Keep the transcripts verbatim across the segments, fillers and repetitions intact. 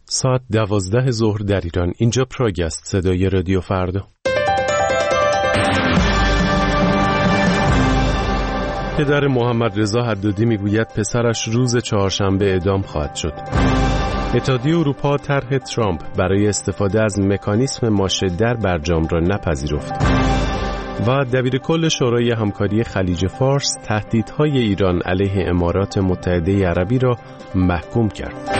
ساعت دوازده ظهر در ایران. اینجا پراگ است، صدای رادیو فردا. پدر محمد رضا حدادی میگوید پسرش روز چهارشنبه اعدام خواهد شد. اتحادیه اروپا طرح ترامپ برای استفاده از مکانیسم ماشه در برجام را نپذیرفت. و دبیرکل شورای همکاری خلیج فارس تهدیدهای ایران علیه امارات متحده عربی را محکوم کرد.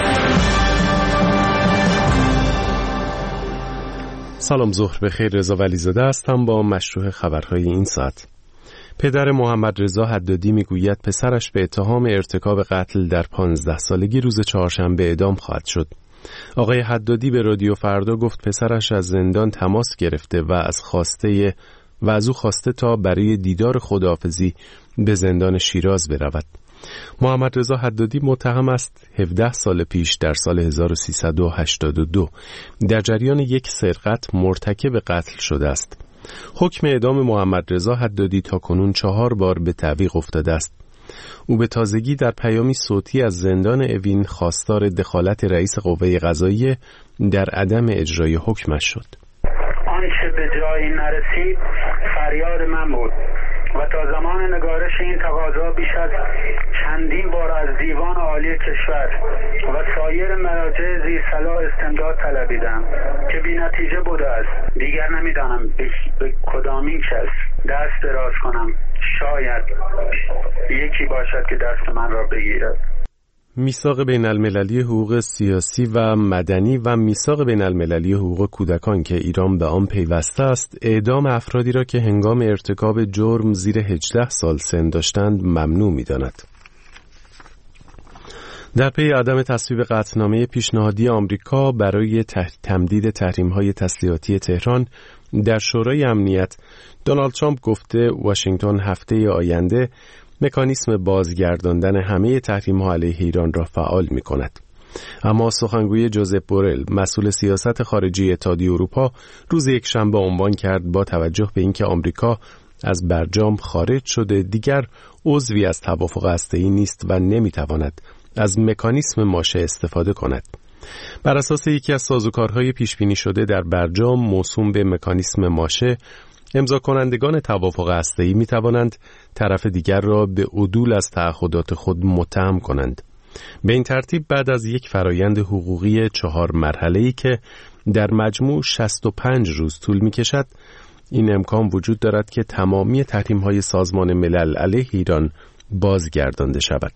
سلام، ظهر بخیر. رضا ولیزاده هستم با مشروع خبرهای این ساعت. پدر محمد رضا حدادی میگوید پسرش به اتهام ارتکاب قتل در پانزده سالگی روز چهارشنبه اعدام خواهد شد. آقای حدادی به رادیو فردا گفت پسرش از زندان تماس گرفته و از خواسته و از او خواسته تا برای دیدار خداحافظی به زندان شیراز برود. محمد رضا حدادی متهم است هفده سال پیش در سال هزار و سیصد و هشتاد و دو در جریان یک سرقت مرتکب قتل شده است. حکم اعدام محمد رضا حدادی تا کنون چهار بار به تعویق افتاده است. او به تازگی در پیامی صوتی از زندان اوین خواستار دخالت رئیس قوه قضاییه در عدم اجرای حکمش شد. آنچه به جایی نرسید فریاد من بود و تا زمان نگارش این تقاضا بیش از چندین بار از دیوان عالی کشور و سایر مراجع ذی صلاح استمداد طلبیدم که بی نتیجه بوده است. دیگر نمیدانم به کدامین کس دست دراز کنم. شاید یکی باشد که دست من را بگیرد. میثاق بین المللی حقوق سیاسی و مدنی و میثاق بین المللی حقوق کودکان که ایران به آن پیوسته است، اعدام افرادی را که هنگام ارتکاب جرم زیر هجده سال سن داشتند ممنوع می‌داند. در پی عدم تصویب قطعنامه پیشنهادی آمریکا برای تمدید تحریم‌های تسلیحاتی تهران در شورای امنیت، دونالد ترامپ گفته واشنگتن هفته آینده مکانیسم بازگرداندن همه تحریم‌ها علیه ایران را فعال می‌کند. اما سخنگوی جوزپ بورل، مسئول سیاست خارجی اتحادیه اروپا، روز یکشنبه عنوان کرد با توجه به اینکه آمریکا از برجام خارج شده، دیگر عضوی از توافق هسته‌ای نیست و نمی‌تواند از مکانیسم ماشه استفاده کند. بر اساس یکی از سازوکارهای پیش‌بینی شده در برجام موسوم به مکانیسم ماشه، امضا کنندگان توافق هسته‌ای می توانند طرف دیگر را به عدول از تعهدات خود متهم کنند. به این ترتیب بعد از یک فرایند حقوقی چهار مرحله‌ای که در مجموع شصت و پنج روز طول می کشد، این امکان وجود دارد که تمامی تحریم‌های سازمان ملل علیه ایران بازگردانده شود.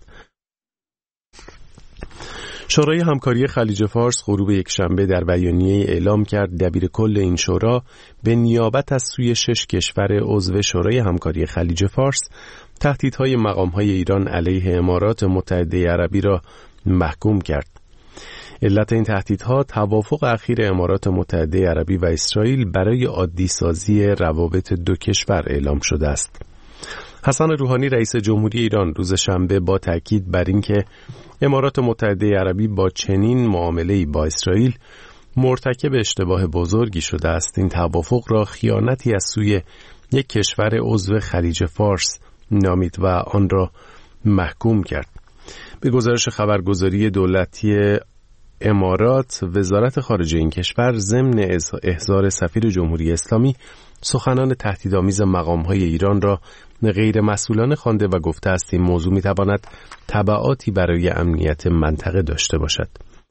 شورای همکاری خلیج فارس غروب یکشنبه در بیانیه اعلام کرد دبیرکل این شورا به نیابت از سوی شش کشور عضو شورای همکاری خلیج فارس تهدیدهای مقام‌های ایران علیه امارات متحده عربی را محکوم کرد. علت این تهدیدها توافق اخیر امارات متحده عربی و اسرائیل برای عادی سازی روابط دو کشور اعلام شده است. حسن روحانی رئیس جمهوری ایران روز شنبه با تاکید بر اینکه امارات متحده عربی با چنین معامله‌ای با اسرائیل مرتکب اشتباه بزرگی شده است، این توافق را خیانتی از سوی یک کشور عضو خلیج فارس نامید و آن را محکوم کرد. به گزارش خبرگزاری دولتی امارات، وزارت خارجه این کشور ضمن احضار سفیر جمهوری اسلامی سخنان تهدیدآمیز مقام‌های ایران را غیر مسئولانه خوانده و گفته است این موضوع می‌تواند تبعاتی برای امنیت منطقه داشته باشد.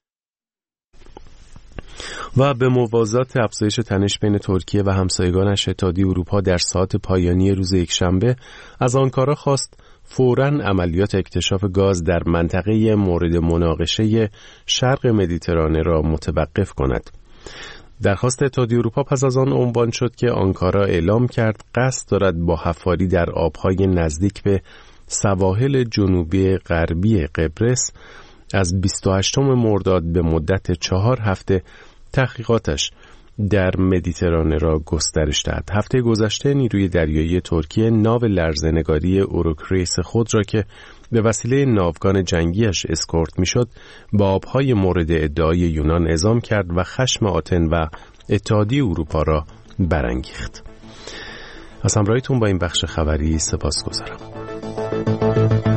و به موازات افزایش تنش بین ترکیه و همسایگانش، اتحادیه اروپا در ساعات پایانی روز یکشنبه از آنکارا خواست فوراً عملیات اکتشاف گاز در منطقه مورد مناقشه شرق مدیترانه را متوقف کند. درخواست اتحادیه اروپا پس از آن عنوان شد که آنکارا اعلام کرد قصد دارد با حفاری در آبهای نزدیک به سواحل جنوبی غربی قبرس از بیست و هشتم مرداد به مدت چهار هفته تحقیقاتش در مدیترانه را گسترش دهد. هفته گذشته نیروی دریایی ترکیه ناو لرزه‌نگاری اوروکریس خود را که به وسیله ناوگان جنگیش اسکورت میشد با آبهای مورد ادعای یونان اعزام کرد و خشم آتن و اتحادیه اروپا را برانگیخت. از همراهیتون با این بخش خبری سپاسگزارم.